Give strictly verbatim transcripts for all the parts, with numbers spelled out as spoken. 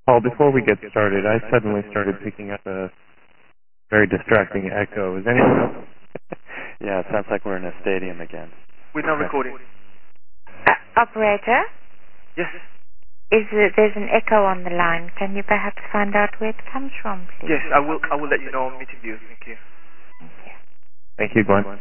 Paul, before we get started, I suddenly started picking up a very distracting echo. Is anyone else? Yeah, it sounds like we're in a stadium again. We're not recording. Uh, operator? Yes. Is uh, there's an echo on the line. Can you perhaps find out where it comes from, please? Yes, I will I will let you know on meeting you. Thank you. Thank you. Thank you, Glenn.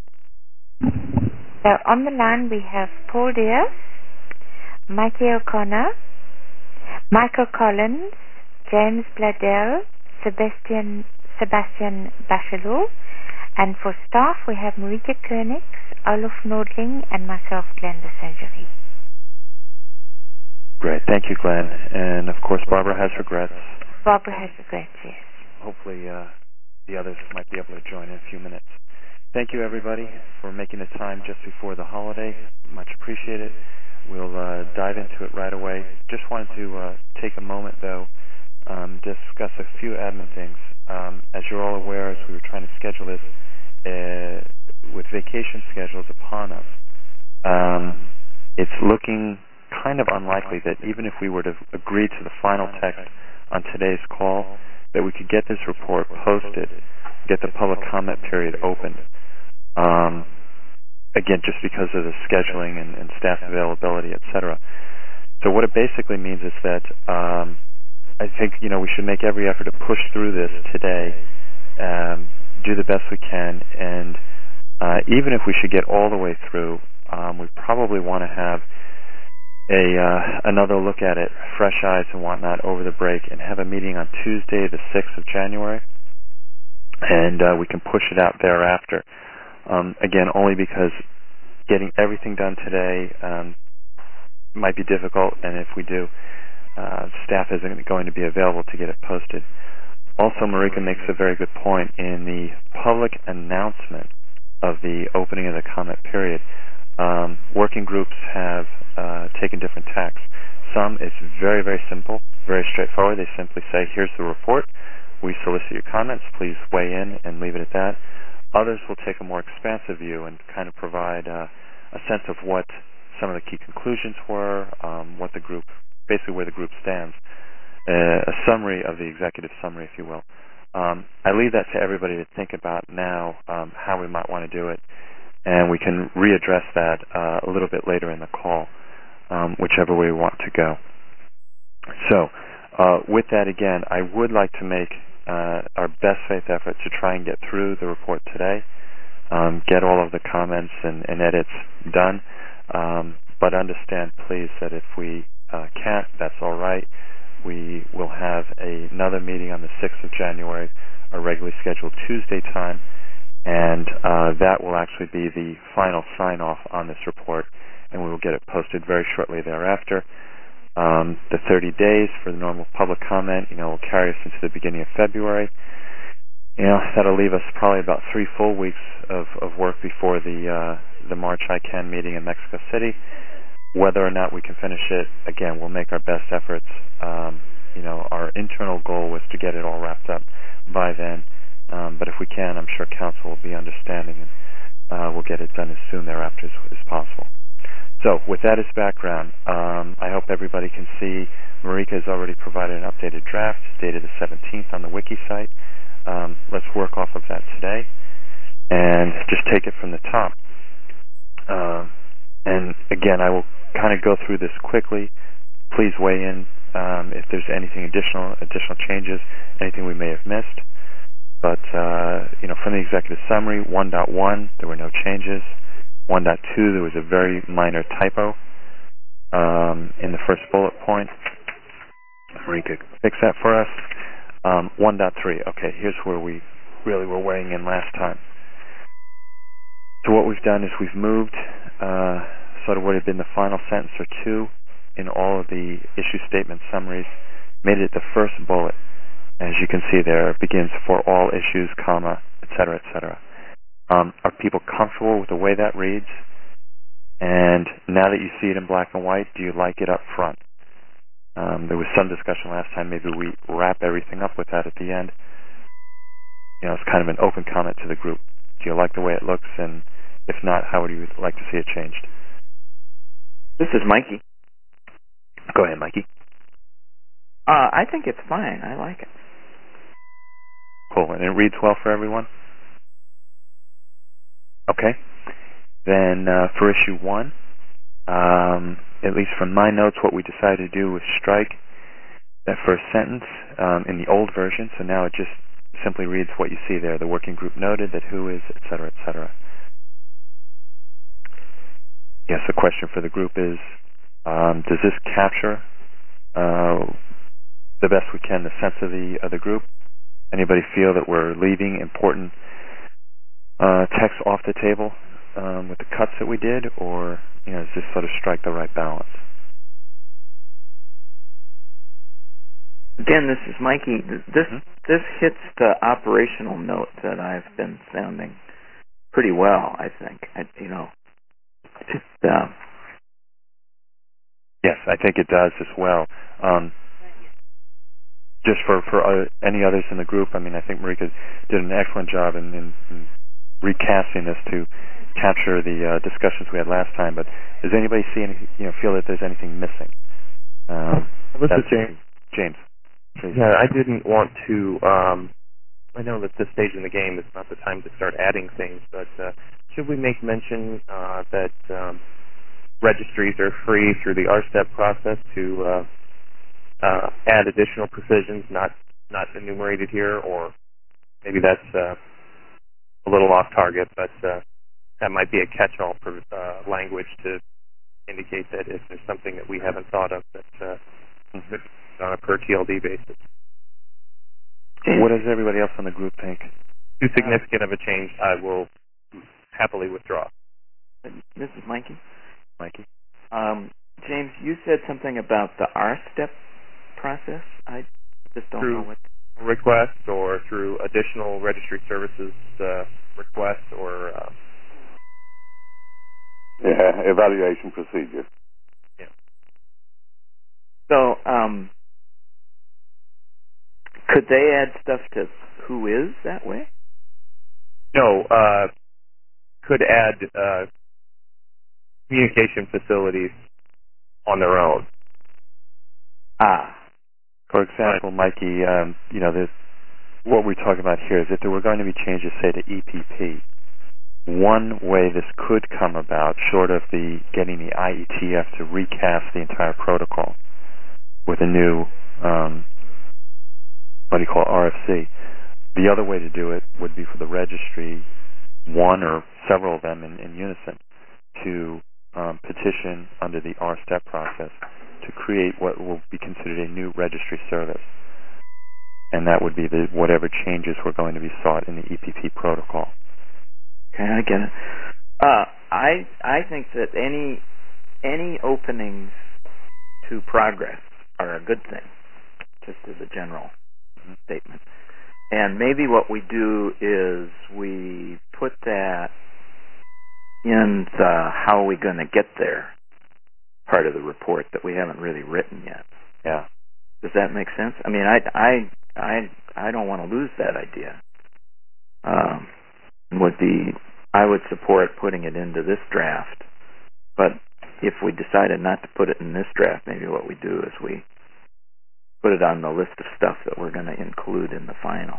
So on the line we have Paul Diaz, Mikey O'Connor, Michael Collins, James Bladell, Sebastian Sebastian Bachelot, and for staff we have Marika Koenigs, Olaf Nordling, and myself, Glenda Saint-Gery. Great, thank you, Glenn. And of course, Barbara has regrets. Barbara has regrets, yes. Hopefully, uh, the others might be able to join in a few minutes. Thank you, everybody, for making the time just before the holiday. Much appreciated. We'll uh, dive into it right away. Just wanted to uh, take a moment, though, um, discuss a few admin things. Um, as you're all aware, as we were trying to schedule this, uh, with vacation schedules upon us, um, it's looking kind of unlikely that even if we were to agree to the final text on today's call, that we could get this report posted, get the public comment period opened. Um, again, just because of the scheduling and, and staff availability, et cetera. So what it basically means is that um, I think you know we should make every effort to push through this today, um, do the best we can, and uh, even if we should get all the way through, um, we probably want to have a uh, another look at it, fresh eyes and whatnot over the break, and have a meeting on Tuesday, the sixth of January, and uh, we can push it out thereafter. Um, again, only because getting everything done today um, might be difficult, and if we do, uh, staff isn't going to be available to get it posted. Also, Marika makes a very good point in the public announcement of the opening of the comment period. Um, working groups have uh, taken different tacks. Some, it's very, very simple, very straightforward. They simply say, here's the report. We solicit your comments. Please weigh in and leave it at that. Others will take a more expansive view and kind of provide uh, a sense of what some of the key conclusions were, um, what the group, basically where the group stands, uh, a summary of the executive summary, if you will. Um, I leave that to everybody to think about now, um, how we might want to do it, and we can readdress that uh, a little bit later in the call, um, whichever way we want to go. So, uh, with that, again, I would like to make uh, our best faith effort to try and get through the report today, um, get all of the comments and, and edits done, um, but understand, please, that if we uh, can't, that's all right. We will have a, another meeting on the sixth of January, a regularly scheduled Tuesday time, and uh, that will actually be the final sign-off on this report, and we will get it posted very shortly thereafter. Um, the thirty days for the normal public comment, you know, will carry us into the beginning of February. You know, that'll leave us probably about three full weeks of, of work before the uh, the March I CANN meeting in Mexico City. Whether or not we can finish it, again, we'll make our best efforts. Um, you know, our internal goal was to get it all wrapped up by then. Um, but if we can, I'm sure Council will be understanding, and uh, we'll get it done as soon thereafter as, as possible. So, with that as background, um, I hope everybody can see Marika has already provided an updated draft dated the seventeenth on the wiki site. Um, let's work off of that today and just take it from the top. Uh, and again, I will kind of go through this quickly. Please weigh in um, if there's anything additional, additional changes, anything we may have missed. But, uh, you know, from the executive summary, one point one, there were no changes. one point two, there was a very minor typo um, in the first bullet point. Marika, fix that for us. Um, one point three, okay, here's where we really were weighing in last time. So what we've done is we've moved uh, sort of what had been the final sentence or two in all of the issue statement summaries, made it the first bullet. As you can see there, it begins for all issues, comma, et cetera, et cetera. Um, are people comfortable with the way that reads? And now that you see it in black and white, do you like it up front? Um, there was some discussion last time, maybe we wrap everything up with that at the end. You know, it's kind of an open comment to the group. Do you like the way it looks? And if not, how would you like to see it changed? This is Mikey. Go ahead, Mikey. Uh, I think it's fine. I like it. Cool. And it reads well for everyone? Okay. Then uh, for issue one, um, at least from my notes, what we decided to do was strike that first sentence um, in the old version, so now it just simply reads what you see there. The working group noted that who is, et cetera, et cetera. Yes, the question for the group is, um, does this capture uh, the best we can the sense of the of the group? Anybody feel that we're leaving important uh, text off the table um, with the cuts that we did, or you know, does this sort of strike the right balance? Again, this is Mikey. This mm-hmm. this hits the operational note that I've been sounding pretty well, I think. I, you know, it's, uh, yes, I think it does as well. Um, just for for uh, any others in the group, I mean, I think Marika did an excellent job in, in, in recasting this to capture the uh, discussions we had last time. But does anybody see any, you know, feel that there's anything missing? Um, this is James. James. Please. Yeah, I didn't want to. Um, I know that this stage in the game is not the time to start adding things, but uh, should we make mention uh, that um, registries are free through the R STEP process to uh, uh, add additional precisions not not enumerated here, or maybe that's uh, a little off target, but uh, that might be a catch-all for uh, language to indicate that if there's something that we haven't thought of, that uh, mm-hmm. on a per T L D basis. What does everybody else on the group think? Too significant of a change, I will happily withdraw. This is Mikey. Mikey. Um, James, you said something about the R STEP process. I just don't through know what. Requests or through additional registry services uh, requests or. Uh, yeah, evaluation procedure. Yeah. So, um, could they add stuff to who is that way? No, uh, could add uh, communication facilities on their own. Ah. For example, right. Mikey, um, you know, this, what we're talking about here is if there were going to be changes, say, to E P P, one way this could come about, short of the getting the I E T F to recast the entire protocol with a new, um, what do you call it, R F C. The other way to do it would be for the registry, one or several of them in, in unison, to um, petition under the R STEP process to create what will be considered a new registry service. And that would be the whatever changes were going to be sought in the E P P protocol. Okay, I get it. Uh, I I think that any any openings to progress are a good thing, just as a general mm-hmm. statement. And maybe what we do is we put that in the how are we going to get there part of the report that we haven't really written yet. Yeah. Does that make sense? I mean, I I I I don't want to lose that idea. Um, would be I would support putting it into this draft, but if we decided not to put it in this draft, maybe what we do is we put it on the list of stuff that we're going to include in the final.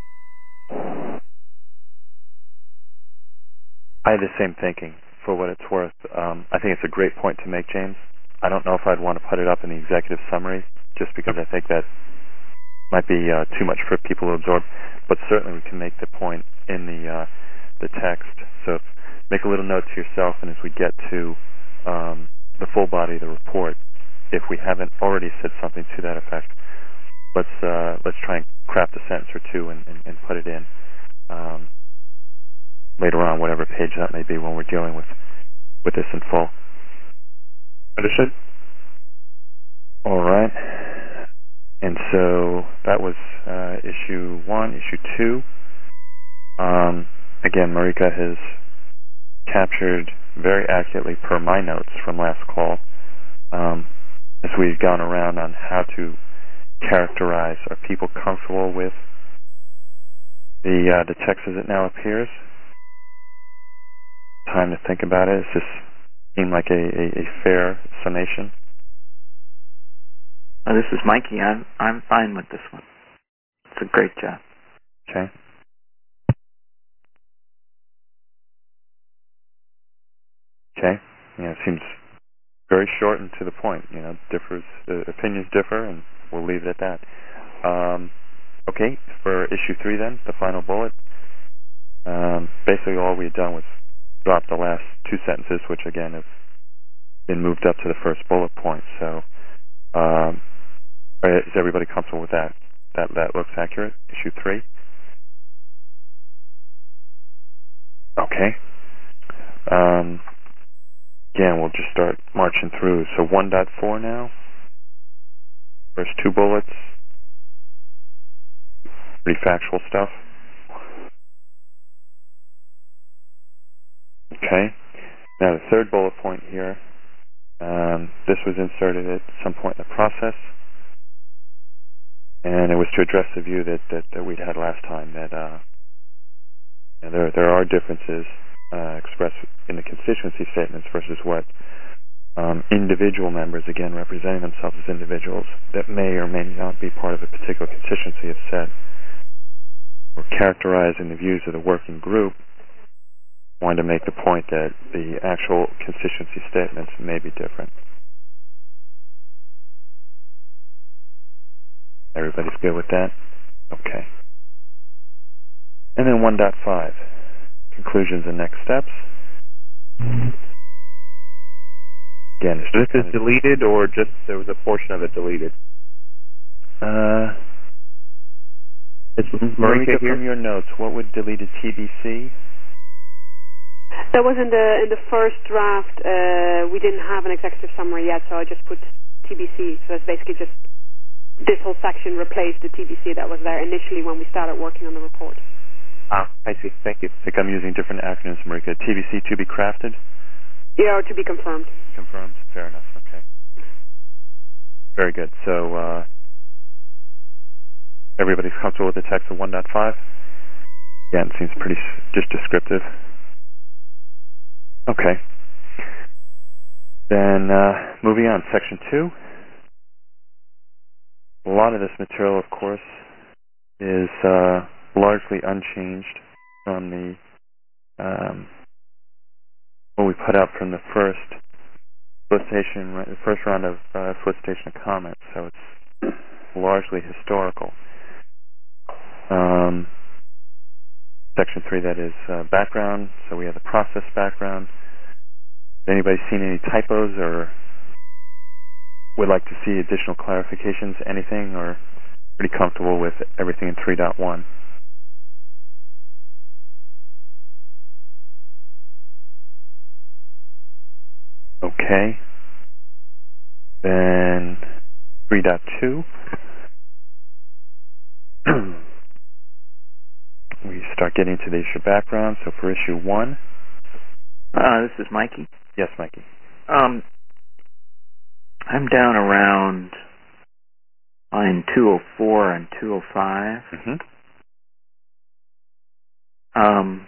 I had the same thinking, for what it's worth. Um, I think it's a great point to make, James. I don't know if I'd want to put it up in the executive summary, just because I think that might be uh, too much for people to absorb. But certainly we can make the point in the uh, the text. So make a little note to yourself, and as we get to um, the full body of the report, if we haven't already said something to that effect, let's uh, let's try and craft a sentence or two and, and, and put it in um, later on, whatever page that may be, when we're dealing with with this in full. Understood? All right. And so that was uh, issue one. Issue two. Um, again, Marika has captured very accurately, per my notes from last call, um, as we've gone around on how to characterize, are people comfortable with the uh, the text as it now appears? Time to think about it. Does this seem like a, a, a fair summation? Uh, this is Mikey. I'm I'm fine with this one. It's a great job. Okay. Okay. Yeah, it seems very short and to the point. You know, differs. Uh, opinions differ, and we'll leave it at that. Um, okay. For issue three, then the final bullet. Um, basically, all we had done was drop the last two sentences, which again have been moved up to the first bullet point. So, um, is everybody comfortable with that? That that looks accurate. Issue three. Okay. Um, again, we'll just start marching through. So one point four now. First two bullets. Pretty factual stuff. Okay. Now the third bullet point here. Um, this was inserted at some point in the process, and it was to address the view that that, that we'd had last time that uh, you know, there there are differences uh, expressed in the constituency statements versus what um, individual members, again representing themselves as individuals, that may or may not be part of a particular constituency have said. Or characterizing the views of the working group, wanted to make the point that the actual constituency statements may be different. Everybody's good with that? Okay. And then one point five, conclusions and next steps. Again, so this is deleted, or just there was a portion of it deleted? Uh, it's Marika, from your notes, what would deleted T B C? That was in the in the first draft. Uh, we didn't have an executive summary yet, so I just put T B C. So it's basically just this whole section replaced the T B C that was there initially when we started working on the report. Ah, I see. Thank you. I think I'm using different acronyms, Marika. T B C to be crafted? Yeah, or to be confirmed. Confirmed. Fair enough. Okay. Very good. So uh, everybody's comfortable with the text of one point five? Yeah, it seems pretty s- just descriptive. Okay. Then uh, moving on, section two. A lot of this material, of course, is uh, largely unchanged from the um, what we put out from the first solicitation, the first round of uh, solicitation of comments. So it's largely historical. Um, section three, that is uh, background. So we have the process background. Has anybody seen any typos or would like to see additional clarifications, anything, or pretty comfortable with everything in three point one? Okay. Then three point two. We start getting to the issue background. So for issue one. Uh, this is Mikey. Yes, Mikey. Um, I'm down around line two oh four and two oh five. Mm-hmm. Um,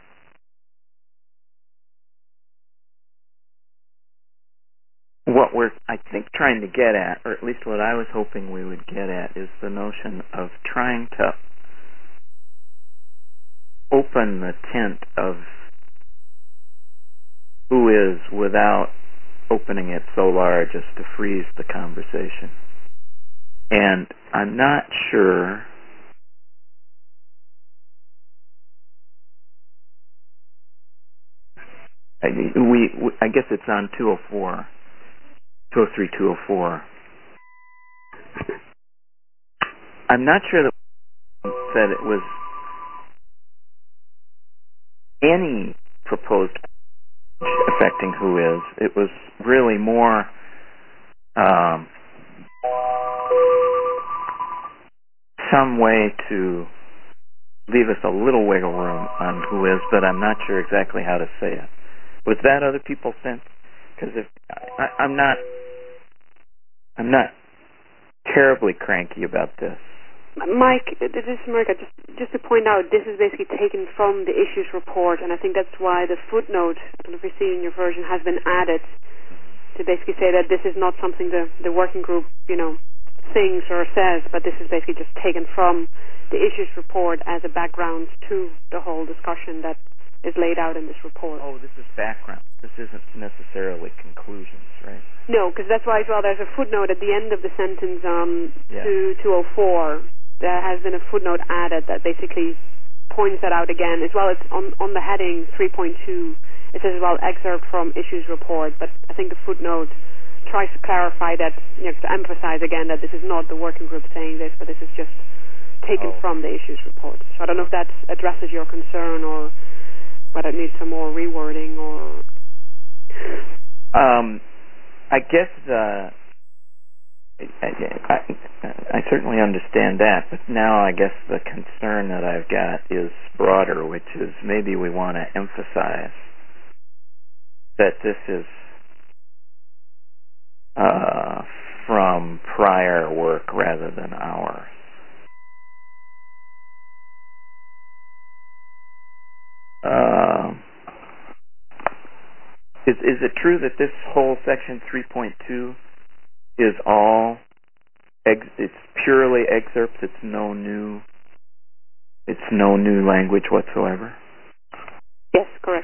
what we're, I think, trying to get at, or at least what I was hoping we would get at, is the notion of trying to open the tent of who is without opening it so large as to freeze the conversation. And I'm not sure I, we, we I guess it's on two oh four, two oh three, two oh four. I'm not sure that said it was any proposed affecting who is. It was really more um, some way to leave us a little wiggle room on who is, but I'm not sure exactly how to say it. Was that other people's sense? Because if I, I'm not, I'm not terribly cranky about this. Mike, this is America. Just, just to point out, this is basically taken from the issues report, and I think that's why the footnote, I don't know if you see in your version, has been added to basically say that this is not something the, the working group, you know, thinks or says, but this is basically just taken from the issues report as a background to the whole discussion that is laid out in this report. Oh, this is background. This isn't necessarily conclusions, right? No, because that's why as well there's a footnote at the end of the sentence on Yeah. two oh four. There has been a footnote added that basically points that out again. As well as on, on the heading three point two, it says as well excerpt from issues report, but I think the footnote tries to clarify that, you know, to emphasize again that this is not the working group saying this, but this is just taken Oh. from the issues report. So I don't know if that addresses your concern or whether it needs some more rewording or... Um, I guess the I, I, I certainly understand that, but now I guess the concern that I've got is broader, which is maybe we want to emphasize that this is uh, from prior work rather than ours. Uh, is is it true that this whole section three point two is all ex, it's purely excerpts? It's no new it's no new language whatsoever? Yes, correct.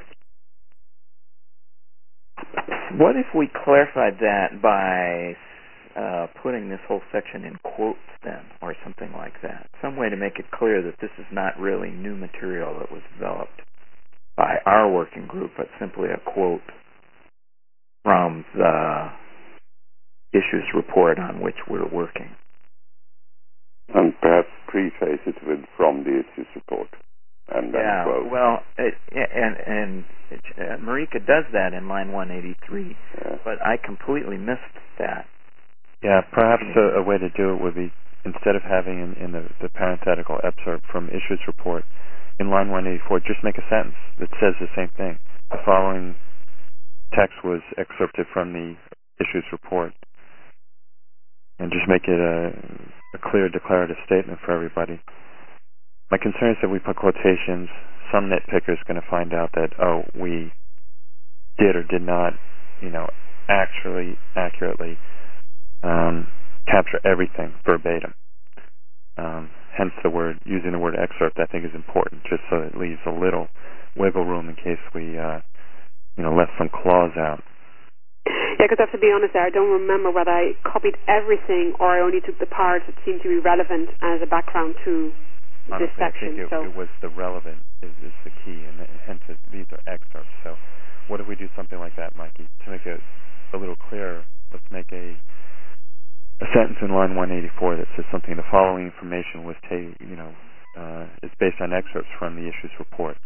What if we clarified that by uh, putting this whole section in quotes then, or something like that? Some way to make it clear that this is not really new material that was developed by our working group, but simply a quote from the issues report on which we're working. And perhaps preface it with from the issues report. And then Yeah, quote. well, it, and and it, uh, Marika does that in line one eighty-three, Yeah. but I completely missed that. Yeah, perhaps a, a way to do it would be, instead of having in, in the, the parenthetical excerpt from issues report, in line one eighty-four, just make a sentence that says the same thing. The following text was excerpted from the issues report, and just make it a, a clear declarative statement for everybody. My concern is that we put quotations, some nitpicker is going to find out that, oh, we did or did not, you know, actually, accurately um, capture everything verbatim. Um, hence the word, using the word excerpt, I think is important, just so it leaves a little wiggle room in case we, uh, you know, left some clause out. Yeah, because I have to be honest there, I don't remember whether I copied everything or I only took the parts that seemed to be relevant as a background to Honestly, this section. I think it, so. it was the relevant is, is the key, and, and hence it, these are excerpts. So what if we do something like that, Mikey, to make it a little clearer? Let's make a a sentence in line one eighty-four that says something. The following information was ta- you know, uh, is based on excerpts from the issues report.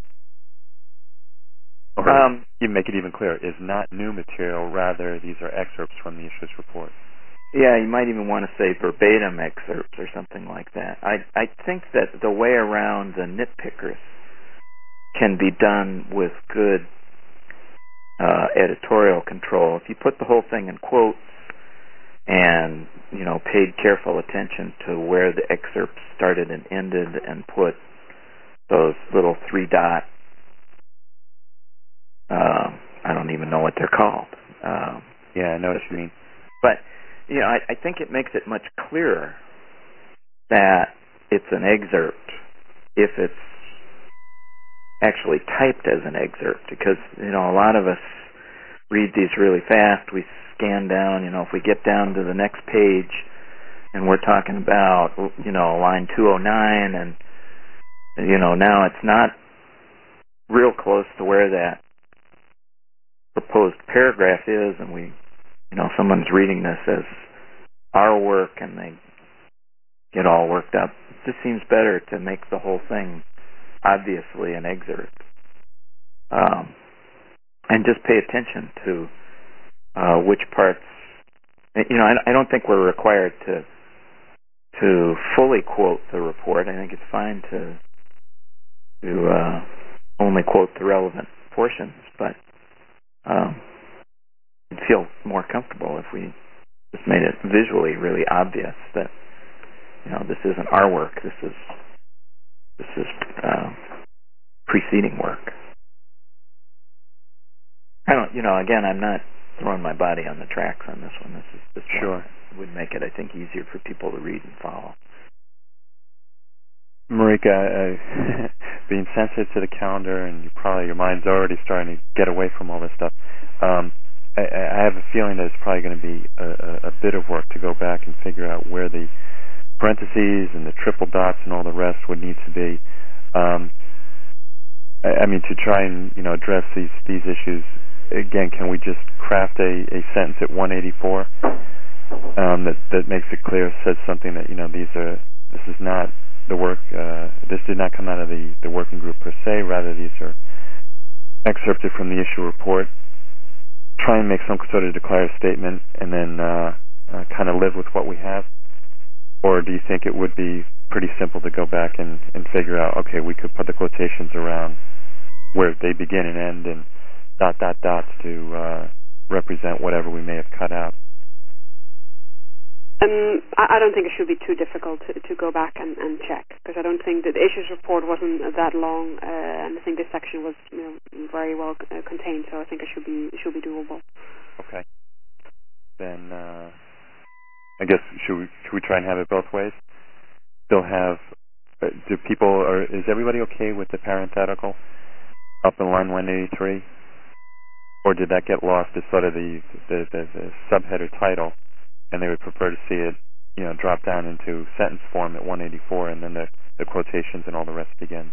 Or Um, you make it even clearer, is not new material, rather these are excerpts from the issues report. Yeah, you might even want to say verbatim excerpts or something like that. I I think that the way around the nitpickers can be done with good uh, editorial control. If you put the whole thing in quotes and, you know, paid careful attention to where the excerpt started and ended and put those little three dot, uh, I don't even know what they're called. Uh, yeah, I know what you mean. But, you know, I, I think it makes it much clearer that it's an excerpt if it's actually typed as an excerpt, because, you know, a lot of us read these really fast. We scan down, you know, if we get down to the next page and we're talking about, you know, line two oh nine, and, you know, now it's not real close to where that proposed paragraph is, and we, you know, someone's reading this as our work and they get all worked up. It just seems better to make the whole thing obviously an excerpt. Um, and just pay attention to uh, which parts, you know, I, I don't think we're required to to fully quote the report. I think it's fine to to uh, only quote the relevant portions, but um, I'd feel more comfortable if we just made it visually really obvious that, you know, this isn't our work. This is this is uh, preceding work. I don't, you know, again, I'm not throwing my body on the tracks on this one. This is this Sure. one would make it, I think, easier for people to read and follow. Marika, uh, being sensitive to the calendar, and you probably your mind's already starting to get away from all this stuff. Um, I, I have a feeling that it's probably going to be a, a, a bit of work to go back and figure out where the parentheses and the triple dots and all the rest would need to be. Um, I, I mean, to try and you know address these these issues. Again, can we just craft a, a sentence at one eighty-four um, that that makes it clear, says something that you know these are this is not the work. Uh, this did not come out of the, the working group per se. Rather, these are excerpted from the issue report. Try and make some sort of declarative statement, and then uh, uh, kind of live with what we have. Or do you think it would be pretty simple to go back and, and figure out, okay, we could put the quotations around where they begin and end, and dot dot dots to uh, represent whatever we may have cut out? Um, I, I don't think it should be too difficult to, to go back and, and check, because I don't think that the issues report wasn't that long, uh, and I think this section was you know, very well uh, contained, so I think it should be it should be doable. Okay. Then uh, I guess should we should we try and have it both ways? Still have uh, do people or is everybody okay with the parenthetical up in line one eighty-three, or did that get lost as sort of the the, the, the subheader title? And they would prefer to see it, you know, drop down into sentence form at one eighty-four, and then the, the quotations and all the rest begins.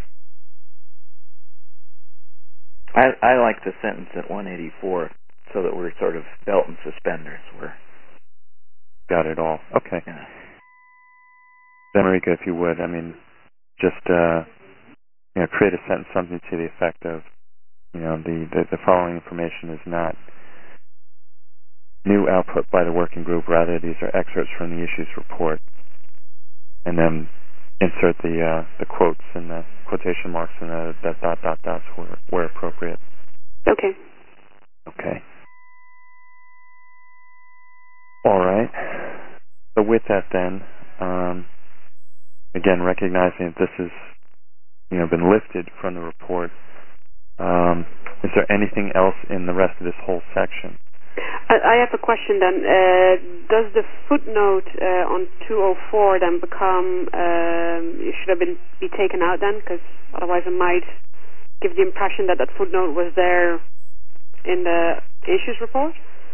I, I like the sentence at one eighty-four, so that we're sort of belt and suspenders. We're got it all. Okay. Yeah. Then, Marika, if you would, I mean, just uh, you know, create a sentence, something to the effect of, you know, the, the, the following information is not new output by the working group. Rather, these are excerpts from the issues report, and then insert the uh, the quotes and the quotation marks and the, the dot dot dots where, where appropriate. Okay. Okay. All right. So with that, then, um, again, recognizing that this has you know been lifted from the report, um, is there anything else in the rest of this whole section? I have a question then. Uh, does the footnote uh, on two oh four then become, um, it should have been be taken out then? Because otherwise it might give the impression that that footnote was there in the issues report?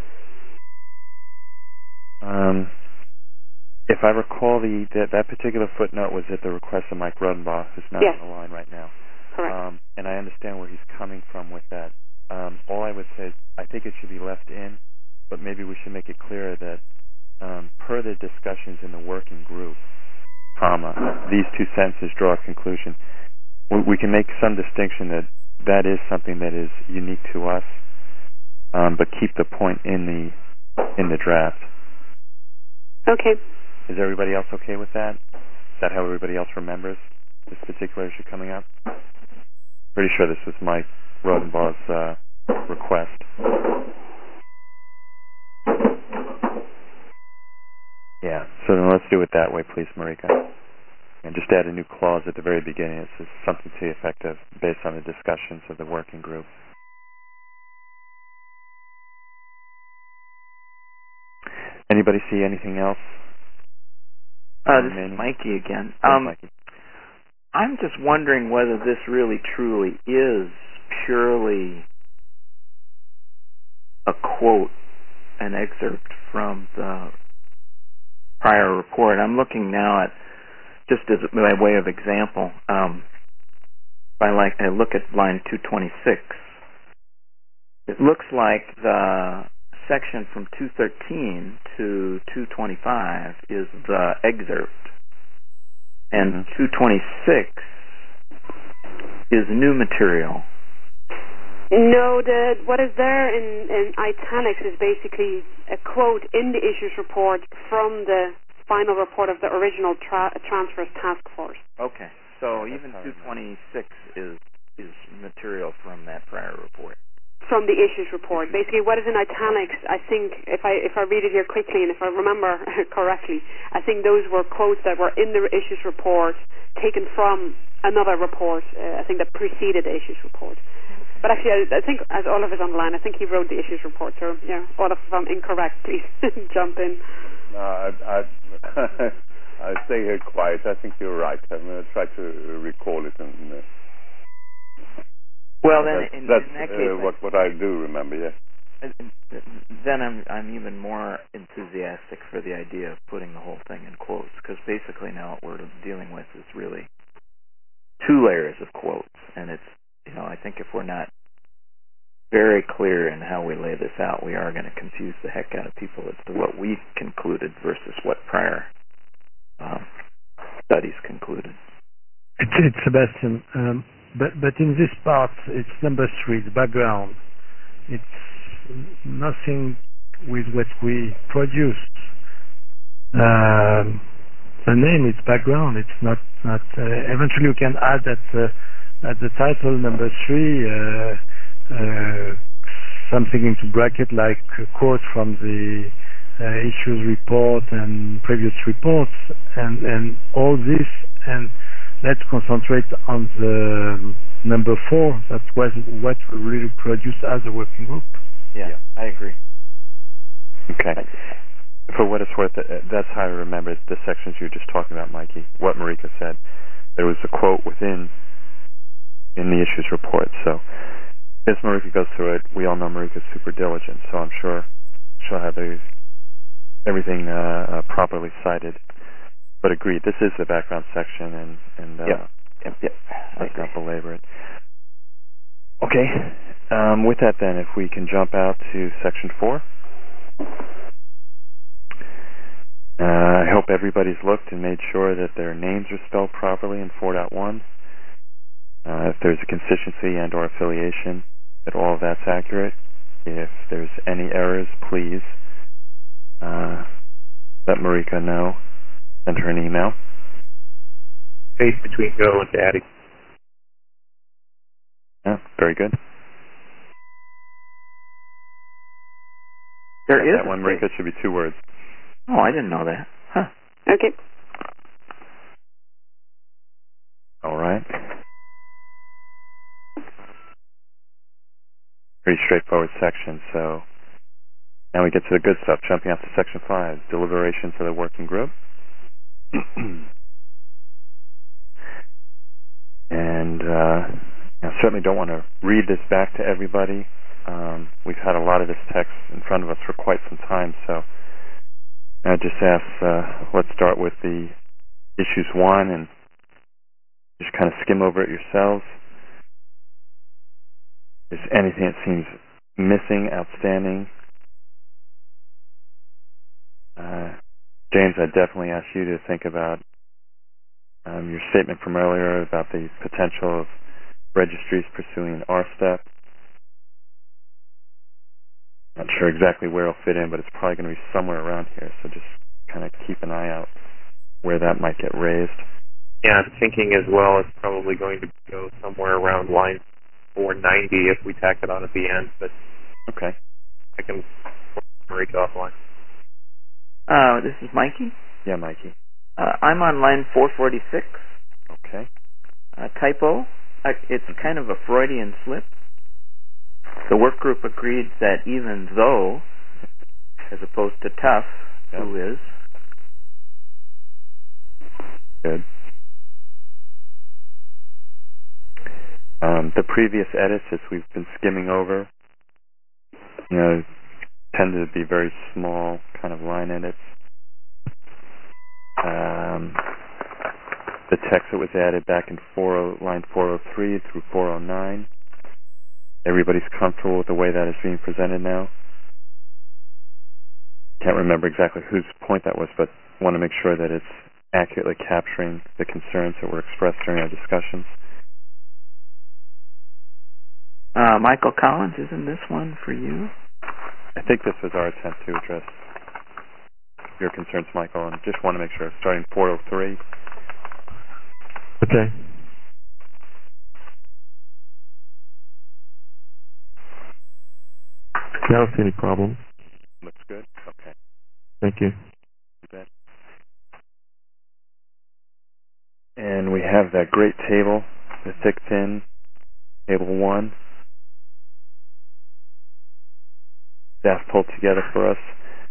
Um, if I recall, the that, that particular footnote was at the request of Mike Rodenbach, who's not yes. on the line right now. Correct. Um, and I understand where he's coming from with that. Um, all I would say is I think it should be left in, but maybe we should make it clearer that um, per the discussions in the working group, comma, these two sentences draw a conclusion. We, we can make some distinction that that is something that is unique to us, um, but keep the point in the in the draft. Okay. Is everybody else okay with that? Is that how everybody else remembers this particular issue coming up? Pretty sure this was Mike Rodenbach's uh, request. Yeah, so then let's do it that way, please, Marika. And just add a new clause at the very beginning. It says something to the effect of based on the discussions of the working group. Anybody see anything else? Uh, this is Mikey again. Um, Mikey. I'm just wondering whether this really truly is purely a quote, an excerpt from the prior report. I'm looking now at, just as by way of example, um, if I like, I look at line two twenty-six. It looks like the section from two thirteen to two twenty-five is the excerpt, and mm-hmm. two twenty-six is new material. No, the what is there in, in italics is basically a quote in the issues report from the final report of the original tra- transfers task force. Okay, so yeah, even two twenty-six is is material from that prior report. From the issues report. Basically, what is in italics, I think, if I if I read it here quickly and if I remember correctly, I think those were quotes that were in the issues report taken from another report, uh, I think that preceded the issues report. Okay. But actually, I, I think as Olaf is on the line, I think he wrote the issues report. So yeah, Olaf, if I'm incorrect, please jump in. No, I, I, I stay here quiet. I think you're right. I'm going to try to recall it. And, uh, well, then that's, in, that's in that uh, case, what what I do remember. Yes. then I'm I'm even more enthusiastic for the idea of putting the whole thing in quotes, because basically now what we're dealing with is really two layers of quotes, and it's, you know, I think if we're not very clear in how we lay this out, we are going to confuse the heck out of people as to what we concluded versus what prior um, studies concluded. It's, it's Sebastian, um, but but in this part, it's number three, the background. It's nothing with what we produced. Um, the name is background. It's not not. Uh, eventually, you can add that uh, at the title number three uh, uh, something into bracket like a quote from the uh, issues report and previous reports, and and all this. And let's concentrate on the um, number four. That was what we really produced as a working group. Yeah, Yeah. I agree. Okay. For what it's worth, uh, that's how I remember the sections you were just talking about, Mikey, what Marika said. There was a quote within in the issues report. So as Marika goes through it, we all know Marika's super diligent, so I'm sure she'll have a, everything uh, uh, properly cited. But agreed, this is the background section, and, and uh, Yep. Yep. Yep. let's not belabor it. Okay. Um, with that, then, if we can jump out to section four. Uh, I hope everybody's looked and made sure that their names are spelled properly in four point one. Uh, if there's a constituency and or affiliation, that all of that's accurate. If there's any errors, please uh, let Marika know. Send her an email. Space between go and daddy. Yeah, very good. There is that a one, space. Marika, should be two words. Oh, I didn't know that. Huh. Okay. All right. Pretty straightforward section. So now we get to the good stuff. Jumping out to section five, deliberations of the working group. And uh, I certainly don't want to read this back to everybody. Um, we've had a lot of this text in front of us for quite some time, so I just ask, uh, let's start with the issues one and just kind of skim over it yourselves. If there's anything that seems missing, outstanding, uh, James, I definitely ask you to think about um, your statement from earlier about the potential of registries pursuing an R step. Not sure exactly where it'll fit in, but it's probably going to be somewhere around here, so just kind of keep an eye out where that might get raised. Yeah, I'm thinking as well it's probably going to go somewhere around line four ninety if we tack it on at the end, but okay. I can break offline. Uh, this is Mikey. Yeah, Mikey. Uh, I'm on line four forty-six. Okay. Uh, typo. Uh, it's kind of a Freudian slip. The work group agreed that even though, as opposed to tough, yep. Who is. Good. Um, the previous edits, as we've been skimming over, you know, tended to be very small kind of line edits. Um, the text that was added back in four, line four oh three through four oh nine, everybody's comfortable with the way that is being presented now. Can't remember exactly whose point that was, but want to make sure that it's accurately capturing the concerns that were expressed during our discussions. Uh, Michael Collins, isn't this one for you? I think this was our attempt to address your concerns, Michael, and just want to make sure, starting four oh three. Okay. I don't see any problem. Looks good? Okay. Thank you. You bet. And we have that great table, the thick thin, table one. staff pulled together for us.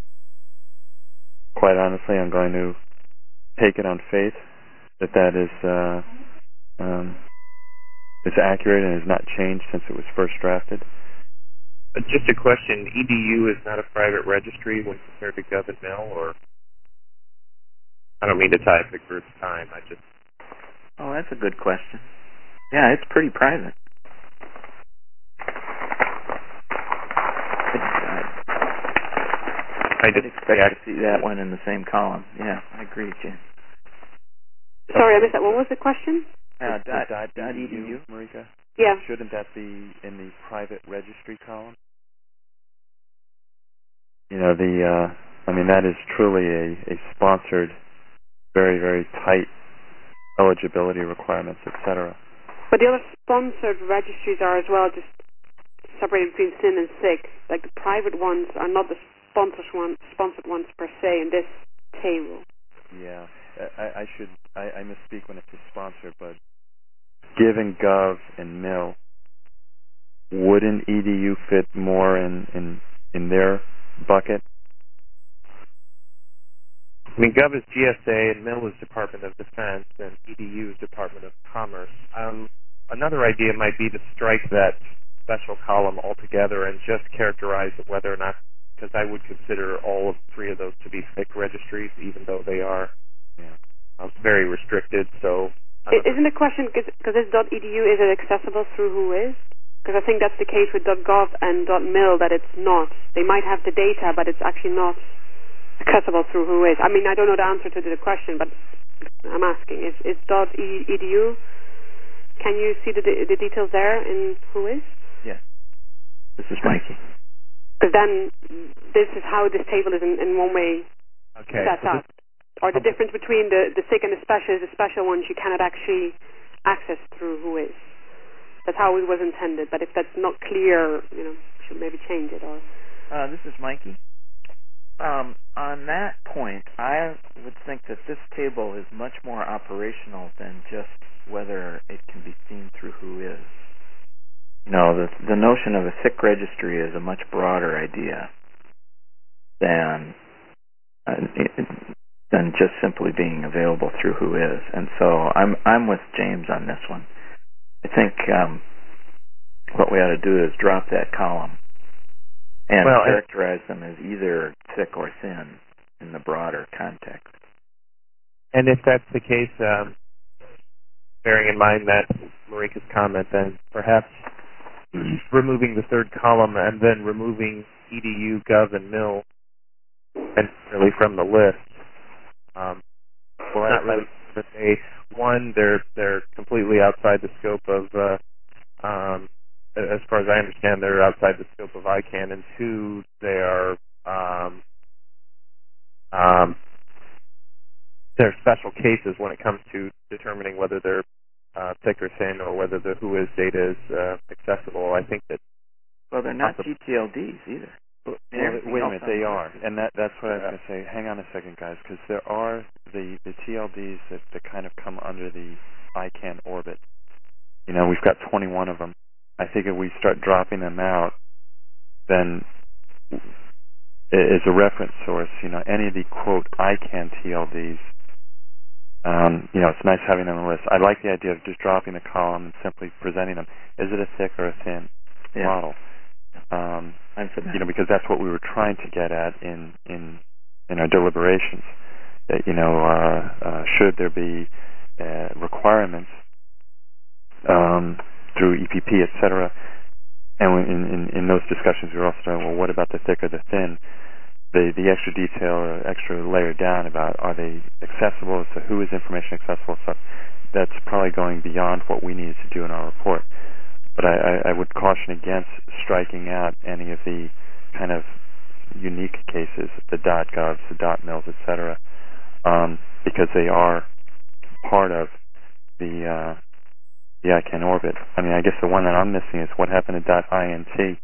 Quite honestly, I'm going to take it on faith that that is uh, um, is accurate and has not changed since it was first drafted. But just a question, E D U is not a private registry when compared to Gov and Mill, or? I don't mean to tie up the group's time, I just... Oh, that's a good question. Yeah, it's pretty private. I I'd expect to see that one in the same column. Yeah, I agree with you. Sorry, I missed that. What was the question? Uh, dot, dot, dot edu, edu. Marika? Yeah. Shouldn't that be in the private registry column? You know, the, uh, I mean, that is truly a, a sponsored, very, very tight eligibility requirements, et cetera. But the other sponsored registries are as well, just separated between thin and thick. Like the private ones are not the sponsored ones, sponsored ones per se in this table. Yeah, I, I should, I, I misspeak when it's a sponsor, but given Gov and Mill, wouldn't E D U fit more in, in, in their bucket? I mean, Gov is G S A, and Mill is Department of Defense, and E D U is Department of Commerce. Um, another idea might be to strike that special column altogether and just characterize whether or not, because I would consider all of three of those to be thick registries, even though they are yeah. uh, very restricted. So, isn't the question, because it's .edu, is it accessible through Whois? Because I think that's the case with .gov and .mil, that it's not. They might have the data, but it's actually not accessible through Whois. I mean, I don't know the answer to the question, but I'm asking, is, is .edu, can you see the, the details there in Whois? Yes. This is Mikey. Because then this is how this table is in, in one way okay, set so up. Or the difference between the, the thick and the special is the special ones you cannot actually access through Whois. That's how it was intended. But if that's not clear, you know, should maybe change it. Or uh, this is Mikey. Um, on that point, I would think that this table is much more operational than just whether it can be seen through Whois. You know, the the notion of a thick registry is a much broader idea than uh, than just simply being available through Whois. And so I'm I'm with James on this one. I think um, what we ought to do is drop that column and well, characterize them as either thick or thin in the broader context. And if that's the case, um, bearing in mind that Marika's comment, then perhaps removing the third column and then removing E D U, Gov, and Mill entirely from the list. Um, well, not really. But they, one, they're they're completely outside the scope of, uh, um, as far as I understand, they're outside the scope of I CANN, and two, they are um, um, they're special cases when it comes to determining whether they're uh, thick or thin, or whether the Whois data is uh, accessible. I think that. Well, they're not G T L Ds either. Well, wait a minute, they are, and that, that's what yeah. I was going to say. Hang on a second, guys, because there are the, the T L Ds that, that kind of come under the I CANN orbit. You know, we've got twenty-one of them. I think if we start dropping them out, then as a reference source, you know, any of the, quote, I CANN T L Ds, um, you know, it's nice having them on the list. I like the idea of just dropping a column and simply presenting them. Is it a thick or a thin yeah. model? Um, you know, because that's what we were trying to get at in in, in our deliberations. That you know, uh, uh, should there be uh, requirements um, through E P P, et cetera. And in, in, in those discussions, we were also talking, well, what about the thick or the thin? The the extra detail or extra layer down about are they accessible? So who is information accessible? So that's probably going beyond what we needed to do in our report. But I, I, I would caution against striking out any of the kind of unique cases, the .govs, the .mils, et cetera, um, because they are part of the uh, the I CANN orbit. I mean, I guess the one that I'm missing is what happened to .int.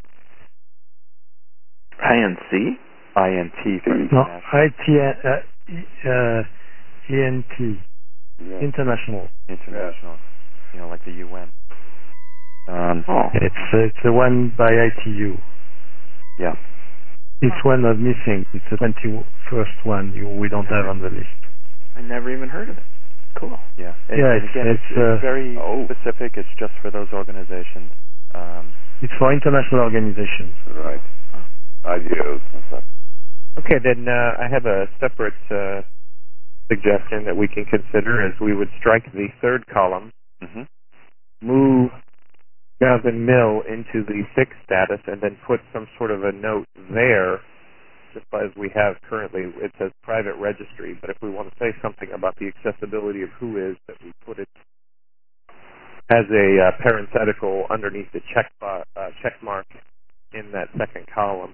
I N C? I N T for no, I T, uh, uh, E N T, yeah. International. International, yeah. You know, like the U N. Um, oh. It's uh, it's the one by I T U. Yeah. It's one not missing. It's the twenty-first one you, we don't have on the list. I never even heard of it. Cool. Yeah. And, yeah, and it's, again, it's, it's, uh, it's very oh. specific. It's just for those organizations. Um, it's for international organizations. Right. Oh. Ideals and stuff. Okay, then uh, I have a separate uh, suggestion that we can consider is we would strike the third column, mm-hmm. move Gov and Mill into the thick status, and then put some sort of a note there, just as we have currently. It says private registry, but if we want to say something about the accessibility of WHOIS, that we put it as a uh, parenthetical underneath the check, uh, check mark in that second column.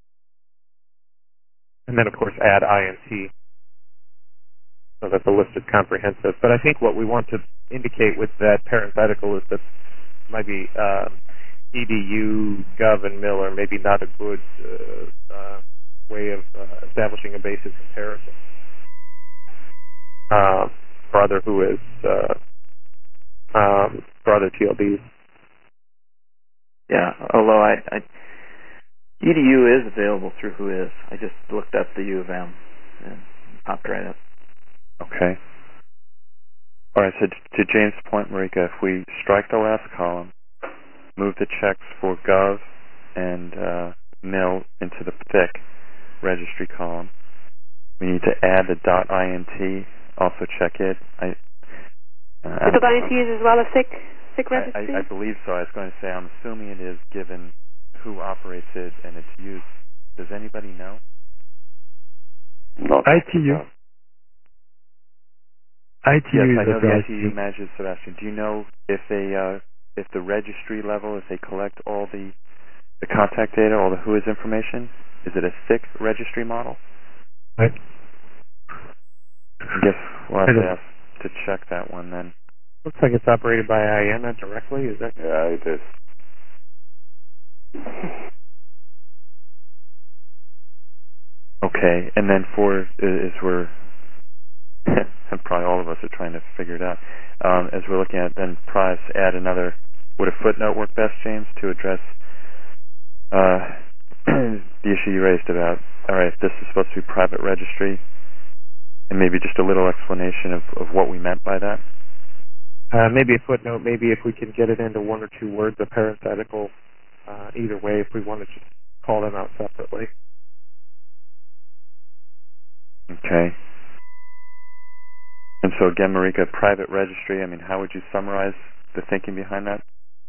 And then, of course, add I N T so that the list is comprehensive. But I think what we want to indicate with that parenthetical is that maybe uh, E D U, Gov, and Mill are maybe not a good uh, uh, way of uh, establishing a basis comparison uh, for other WHOIS, uh, um, for other T L Ds. Yeah, although I, I E D U is available through WHOIS. I just looked up the U of M and popped right up. Okay. All right, so to James' point, Marika, if we strike the last column, move the checks for Gov and uh, Mill into the thick registry column, we need to add the .int, also check it. I, uh, the .int is as well a thick, thick registry? I, I, I believe so. I was going to say, I'm assuming it is given who operates it and its use. Does anybody know? Not I T U. I T U yes, is I know the I T U I T U manages Sebastian. Do you know if they, uh, if the registry level, if they collect all the the contact data, all the WHOIS information? Is it a thick registry model? Right. I guess we'll have to ask to check that one then. Looks like it's operated by I A N A directly. Is that? Yeah, it is. Okay, and then for as we're and probably all of us are trying to figure it out. Um, as we're looking at then price, add another. Would a footnote work best, James, to address uh, the issue you raised about? All right, this is supposed to be private registry, and maybe just a little explanation of, of what we meant by that. Uh, maybe a footnote. Maybe if we can get it into one or two words, a parenthetical. Uh, either way, if we want to just call them out separately. Okay. And so again, Marika, private registry, I mean, how would you summarize the thinking behind that?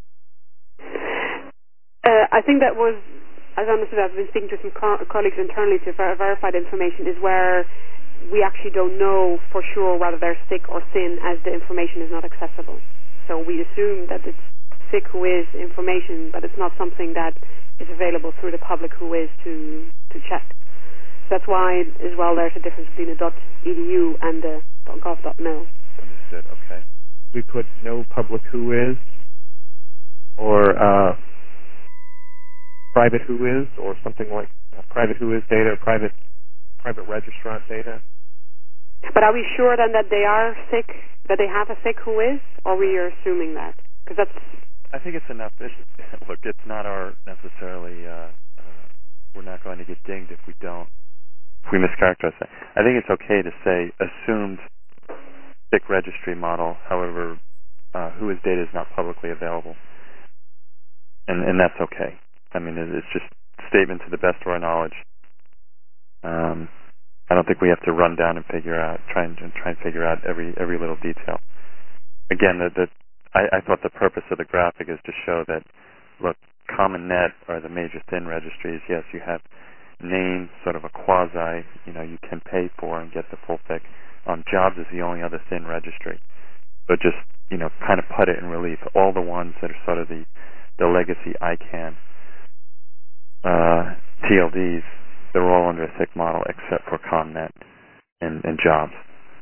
Uh, I think that was, as I understood, I've been speaking to some co- colleagues internally to ver- verify the information, is where we actually don't know for sure whether they're thick or thin as the information is not accessible. So we assume that it's thick WHOIS information, but it's not something that is available through the public WHOIS to, to check. That's why, as well, there's a difference between the .edu and the .gov.mil. Understood, okay. We put no public WHOIS or uh, private WHOIS or something like uh, private WHOIS data or private private registrant data. But are we sure then that they are thick, that they have a thick WHOIS, or we are assuming that? Because that's... I think it's enough. It's, look, it's not our necessarily, uh, uh, we're not going to get dinged if we don't. If we mischaracterize that. I think it's okay to say assumed thick registry model, however, uh, WHOIS data is not publicly available. And and that's okay. I mean, it's just a statement to the best of our knowledge. Um, I don't think we have to run down and figure out, try and, and try and figure out every every little detail. Again, the, the I, I thought the purpose of the graphic is to show that, look, CommonNet are the major thin registries. Yes, you have name, sort of a quasi, you know, you can pay for and get the full thick. Um, Jobs is the only other thin registry. But just, you know, kind of put it in relief. All the ones that are sort of the, the legacy I CANN uh, T L Ds, they're all under a thick model except for CommonNet and, and Jobs.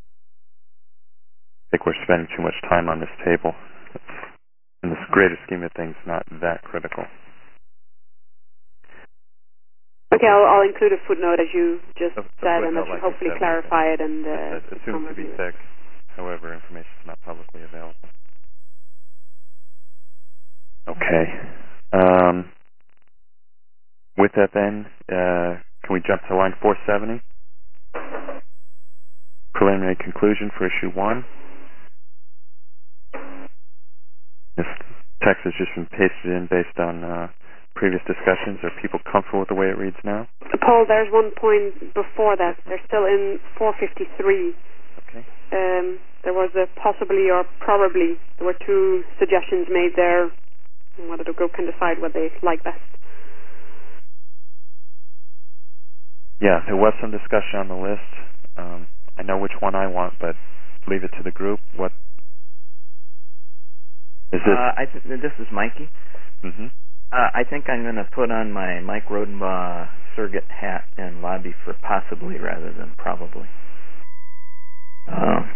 I think we're spending too much time on this table. It's, in this greater scheme of things, not that critical. Okay, I'll, I'll include a footnote as you just a, a said, and that should like hopefully said, clarify it. And uh, it assumes to be thick, however, information is not publicly available. Okay. Um, with that then, uh, can we jump to line four seventy? Preliminary conclusion for issue one. This text has just been pasted in based on uh, previous discussions. Are people comfortable with the way it reads now? Paul, there's one point before that. They're still in four fifty-three. Okay. Um, there was a possibly or probably. There were two suggestions made there. Whether the group can decide what they like best. Yeah, there was some discussion on the list. Um, I know which one I want, but leave it to the group. What is this? Uh, I th- this is Mikey. Mm-hmm. Uh, I think I'm going to put on my Mike Rodenbaugh surrogate hat and lobby for possibly rather than probably. Um,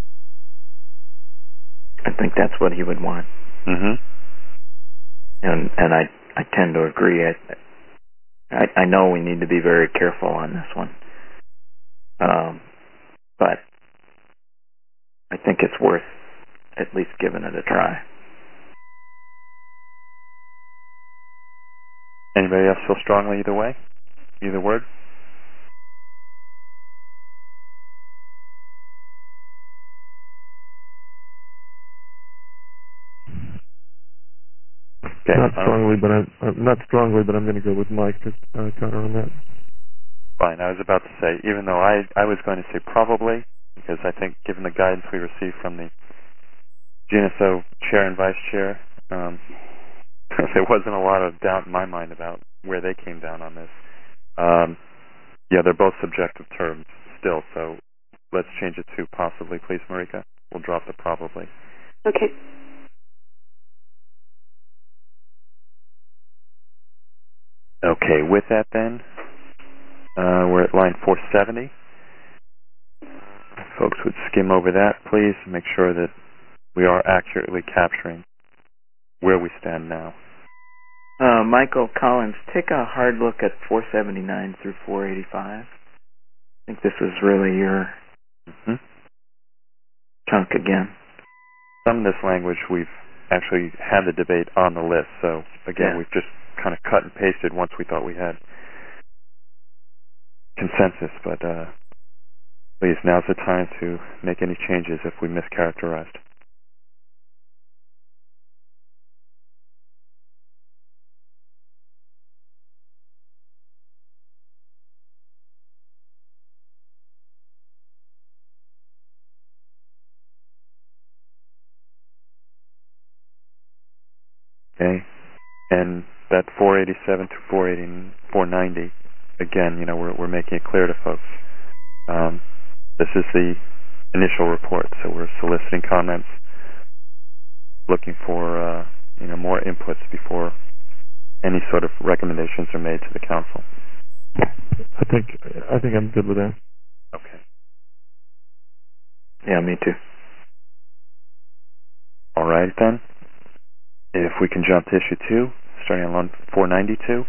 I think that's what he would want. Mm-hmm. And and I I tend to agree. I, I I know we need to be very careful on this one. Um, but I think it's worth at least giving it a try. Anybody else feel strongly either way? Either word? Okay. Not strongly, but I'm uh, not strongly, but I'm going to go with Mike uh, Connor on that. Fine. I was about to say, even though I I was going to say probably, because I think given the guidance we received from the G N S O chair and vice chair, um, there wasn't a lot of doubt in my mind about where they came down on this. Um, yeah, they're both subjective terms still, so let's change it to possibly, please, Marika. We'll drop the probably. Okay. Okay, with that then, uh, we're at line four seventy. Folks would skim over that, please, and make sure that we are accurately capturing where we stand now. Uh, Michael Collins, take a hard look at four seventy-nine through four eighty-five. I think this is really your mm-hmm. chunk again. Some of this language we've actually had the debate on the list, so again, yeah. we've just kind of cut and pasted once we thought we had consensus, but uh, please, now's the time to make any changes if we mischaracterized. Okay, and that four eighty-seven to four eighty, four ninety, again, you know, we're we're making it clear to folks. Um, this is the initial report, so we're soliciting comments, looking for uh, you know more inputs before any sort of recommendations are made to the council. I think I think I'm good with that. Okay. Yeah, me too. All right then. If we can jump to issue two, starting on line four ninety-two.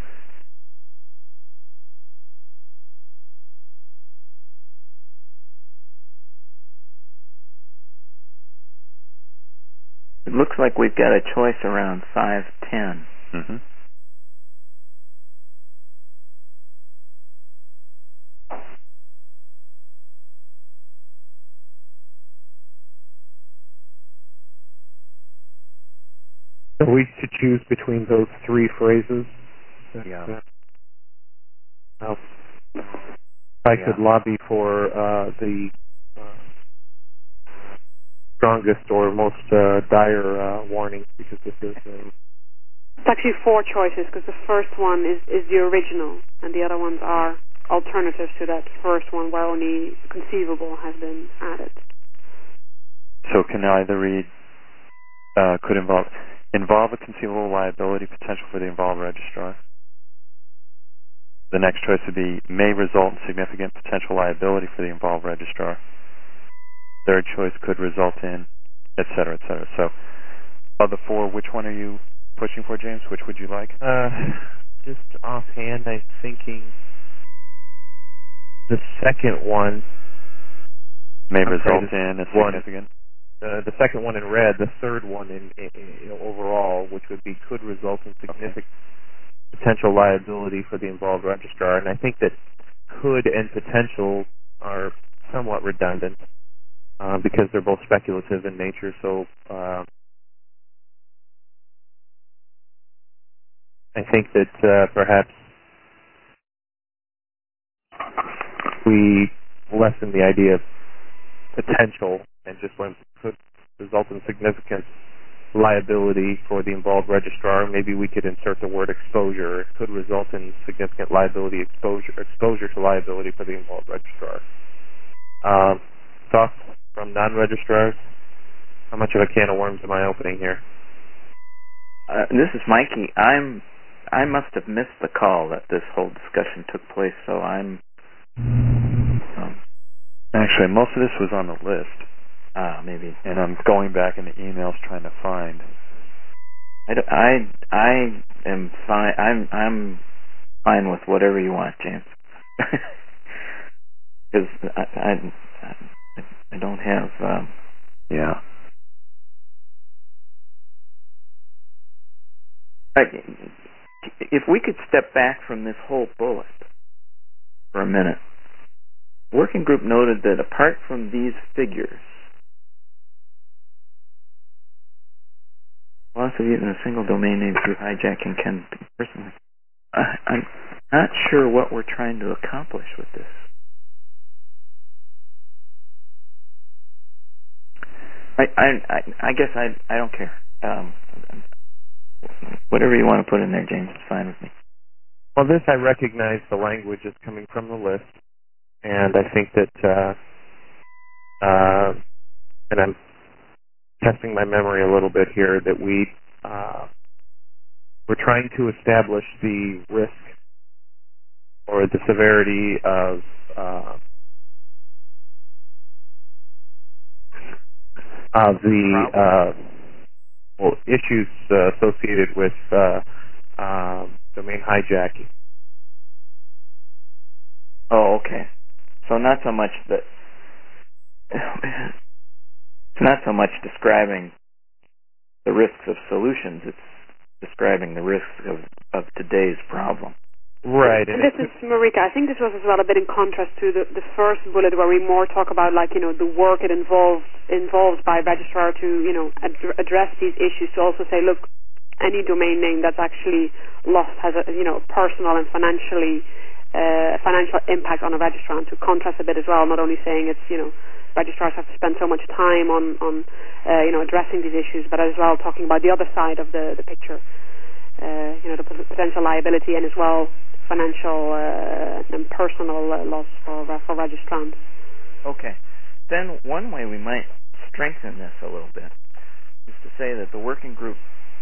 It looks like we've got a choice around five ten. Mm-hmm. Are we to choose between those three phrases? Yeah. Uh, I yeah. could lobby for uh, the uh, strongest or most uh, dire uh, warning, because this is a... It's actually four choices, because the first one is, is the original, and the other ones are alternatives to that first one where only conceivable has been added. So can either read, uh, could involve... involve a conceivable liability potential for the involved registrar. The next choice would be may result in significant potential liability for the involved registrar. Third choice could result in, et cetera, et cetera. So, of the four, which one are you pushing for, James? Which would you like? Uh, just offhand, I'm thinking the second one may I'm result in a significant... Uh, the second one in red, the third one in, in, in you know, overall, which would be could result in significant. Okay. potential liability for the involved registrar, and I think that could and potential are somewhat redundant uh, because they're both speculative in nature. So uh, I think that uh, perhaps we lessen the idea of potential and just when it could result in significant liability for the involved registrar. Maybe we could insert the word exposure. It could result in significant liability exposure exposure to liability for the involved registrar. Um, thoughts from non-registrars? How much of a can of worms am I opening here? Uh, this is Mikey. I'm I must have missed the call that this whole discussion took place, so I'm um, Actually, most of this was on the list. Ah, maybe. And I'm going back in the emails trying to find. I, do, I, I am fine. I'm I'm fine with whatever you want, James. Because I, I I don't have. Um, yeah. I, if we could step back from this whole bullet for a minute. Working group noted that apart from these figures, loss of even a single domain name through hijacking can be personally. Uh, I'm not sure what we're trying to accomplish with this. I I I, I guess I I don't care. Um, whatever you want to put in there, James, is fine with me. Well, this I recognize the language is coming from the list, and I think that, uh, uh, and I'm testing my memory a little bit here, that we uh, we're trying to establish the risk or the severity of uh, of the uh, well, issues uh, associated with uh, uh, domain hijacking. Oh, okay. So not so much that it's not so much describing the risks of solutions; it's describing the risks of, of today's problem. Right. And this is, Marika, I think this was as well a bit in contrast to the, the first bullet where we more talk about, like, you know, the work it involves involved by registrar to, you know, ad- address these issues, to also say, look, any domain name that's actually lost has a, you know, personal and financially uh, financial impact on a registrar, and to contrast a bit as well, not only saying it's, you know, registrars have to spend so much time on, on uh, you know, addressing these issues, but as well talking about the other side of the, the picture, uh, you know, the potential liability and as well financial uh, and personal uh, loss for uh, for registrants. Okay. Then one way we might strengthen this a little bit is to say that the working group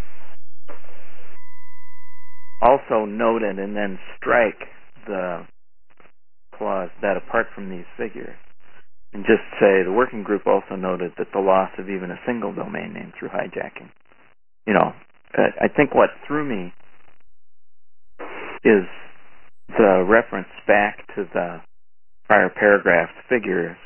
also noted and then strike the clause that apart from these figures, and just say the working group also noted that the loss of even a single domain name through hijacking. You know, I think what threw me is the reference back to the prior paragraph's figures,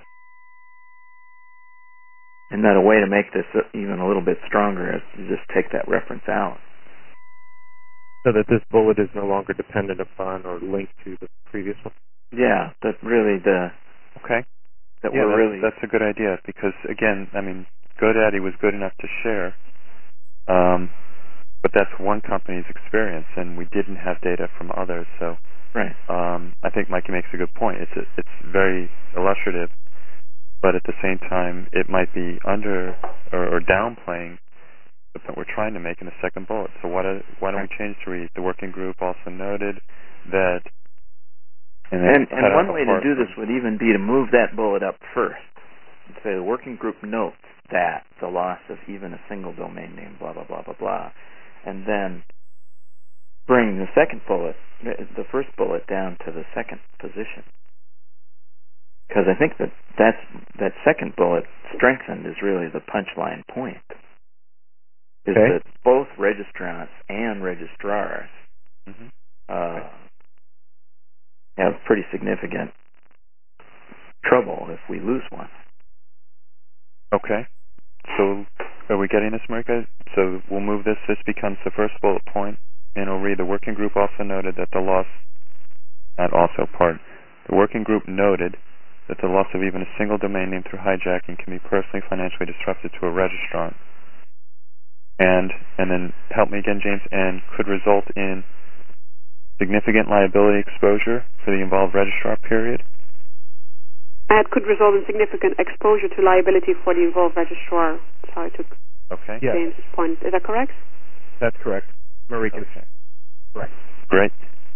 and that a way to make this even a little bit stronger is to just take that reference out. So that this bullet is no longer dependent upon or linked to the previous one? Yeah, that really the... Okay. That yeah, we're that's, really... that's a good idea, because, again, I mean, GoDaddy was good enough to share, um, but that's one company's experience, and we didn't have data from others, so... Right. Um, I think Mikey makes a good point. It's a, it's very illustrative, but at the same time, it might be under or, or downplaying the point we're trying to make in the second bullet. So why, do, why don't we change to read, the working group also noted that... And, and, and one way to do this would even be to move that bullet up first and say the working group notes that the loss of even a single domain name, blah, blah, blah, blah, blah, and then bring the second bullet, the first bullet, down to the second position. Because I think that that's, that second bullet, strengthened, is really the punchline point. Is okay. that both registrants and registrars mm-hmm. uh, okay. have pretty significant trouble if we lose one. Okay. So are we getting this, Marika? So we'll move this. This becomes the first bullet point and I'll read, the working group also noted that the loss, not also part, the working group noted that the loss of even a single domain name through hijacking can be personally financially disruptive to a registrant. And, and then help me again, James, and could result in significant liability exposure for the involved registrar, period? It could result in significant exposure to liability for the involved registrar. That's how I took Okay. Yes. James's point. Is that correct? That's correct. Marika. Okay. Correct. Great.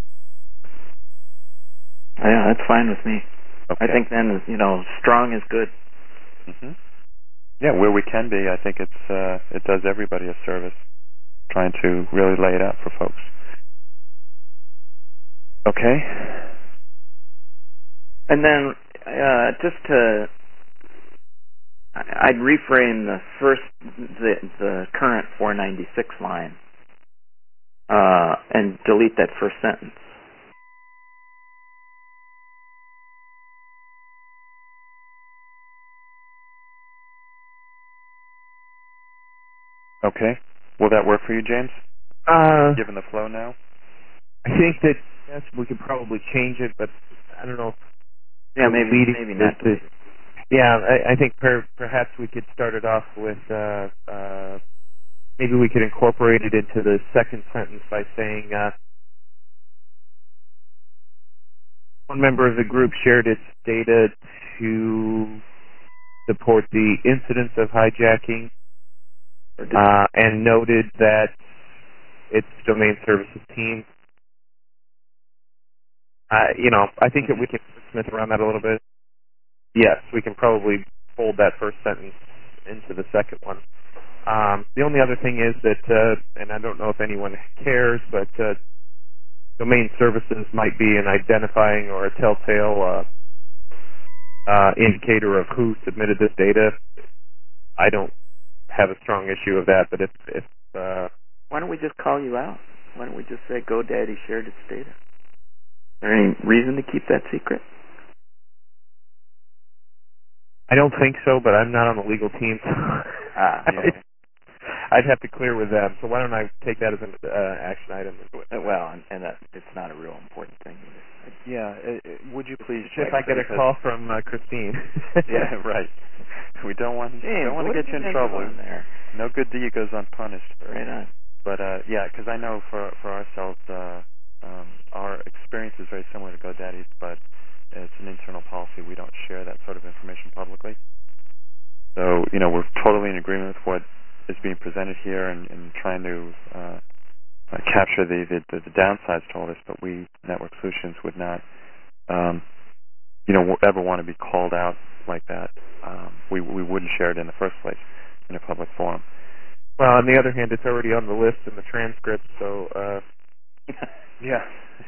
Yeah, that's fine with me. Okay. I think then, you know, strong is good. Mm-hmm. Yeah, where we can be, I think it's uh, it does everybody a service, trying to really lay it out for folks. Okay. And then uh, just to, I'd reframe the first, the, the current four ninety-six line uh, and delete that first sentence. Okay. Will that work for you, James? Uh, Given the flow now? I think that yes, we could probably change it, but I don't know. Yeah, maybe leading maybe to- not to- delete it. Yeah, I, I think per, perhaps we could start it off with uh, uh, maybe we could incorporate it into the second sentence by saying uh, one member of the group shared its data to support the incidence of hijacking uh, and noted that its domain services team. Uh, you know, I think that we can smith around that a little bit. Yes, we can probably fold that first sentence into the second one. Um, the only other thing is that, uh, and I don't know if anyone cares, but uh, domain services might be an identifying or a telltale uh, uh, indicator of who submitted this data. I don't have a strong issue of that, but if, if uh, Why don't we just call you out? Why don't we just say GoDaddy shared its data? Is there any reason to keep that secret? I don't think so, but I'm not on the legal team. Ah, yeah. I'd have to clear with them. So why don't I take that as an uh, action item? Well, and, and that it's not a real important thing either. Yeah. Uh, uh, would you please If check? I get a because- call from uh, Christine. Yeah, right. We don't want James, don't want to what get you have in been trouble. doing there? No good deed goes unpunished. Right on. But uh, yeah, because I know for for ourselves, uh, um, our experience is very similar to GoDaddy's, but it's an internal policy. We don't share that sort of information publicly. So you know, we're totally in agreement with what is being presented here and, and trying to uh, uh, capture the, the the downsides to all this. But we, Network Solutions, would not, um, you know, ever want to be called out like that. Um, we we wouldn't share it in the first place in a public forum. Well, on the other hand, it's already on the list in the transcript, so uh, Yeah.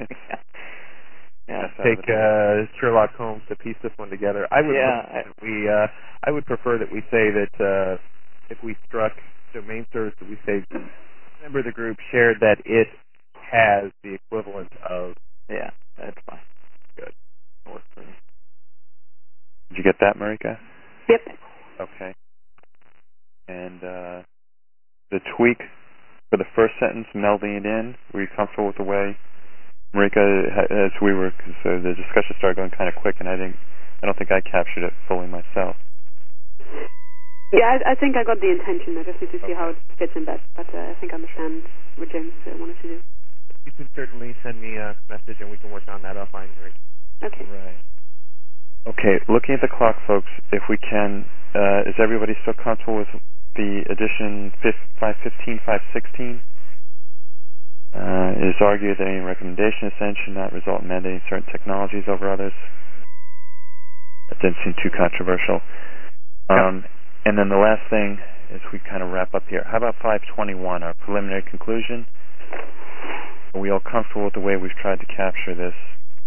Yeah. take uh, Sherlock Holmes to piece this one together. I would Yeah, prefer that we uh, I would prefer that we say that uh, if we struck domain service, that we say member of the group shared that it has the equivalent of. Yeah, that's fine. Good. Works for me. Did you get that, Marika? Yep. Okay. And uh, the tweak for the first sentence, melding it in, were you comfortable with the way, Marika, as we were, because uh, the discussion started going kind of quick, and I think I don't think I captured it fully myself. Yeah, I, I think I got the intention. I just need to see how it fits in best. But uh, I think I understand what James uh, wanted to do. You can certainly send me a message, and we can work on that offline. Okay. Right. Okay, looking at the clock, folks, if we can, uh, is everybody still comfortable with the edition five fifteen, five sixteen? Uh, it is argued that any recommendation ascent should not result in mandating certain technologies over others. That didn't seem too controversial. Um, yep. And then the last thing, as we kind of wrap up here, how about five twenty-one, our preliminary conclusion? Are we all comfortable with the way we've tried to capture this?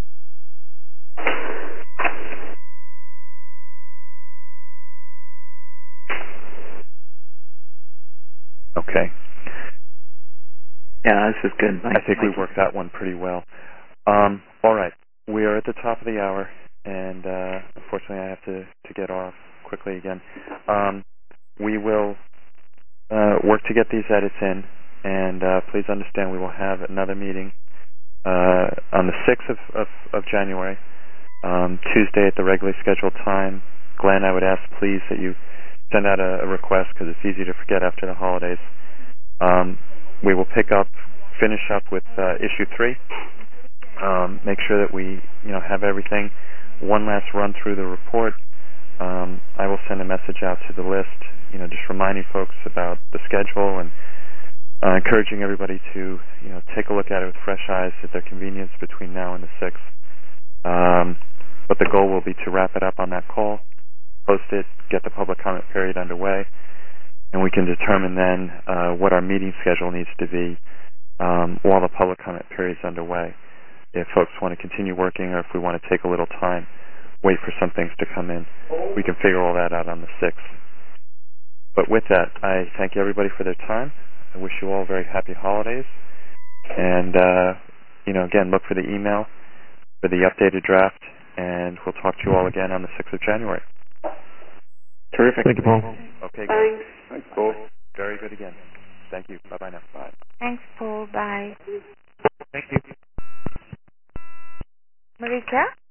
Okay. Yeah, this is good. Nice, I think nice. we worked that one pretty well. Um, all right. We are at the top of the hour, and uh, unfortunately I have to, to get off quickly again. Um, we will uh, work to get these edits in. And uh, please understand we will have another meeting uh, on the sixth of, of, of January, um, Tuesday at the regularly scheduled time. Glenn, I would ask please that you send out a, a request because it's easy to forget after the holidays. Um, we will pick up, finish up with uh, issue three. Um, make sure that we, you know, have everything. One last run through the report. Um, I will send a message out to the list, you know, just reminding folks about the schedule and uh, encouraging everybody to, you know, take a look at it with fresh eyes at their convenience between now and the sixth. Um, but the goal will be to wrap it up on that call, post it, get the public comment period underway, and we can determine then uh, what our meeting schedule needs to be um, while the public comment period is underway. If folks want to continue working or if we want to take a little time, wait for some things to come in, we can figure all that out on the sixth. But with that, I thank everybody for their time. I wish you all very happy holidays. And, uh, you know, again, look for the email for the updated draft, and we'll talk to you all again on the sixth of January. Terrific. Thank you, Paul. Okay, guys. Thanks. Thanks, Paul. Very good again. Thank you. Bye-bye now. Bye. Thanks, Paul. Bye. Thank you. Marika?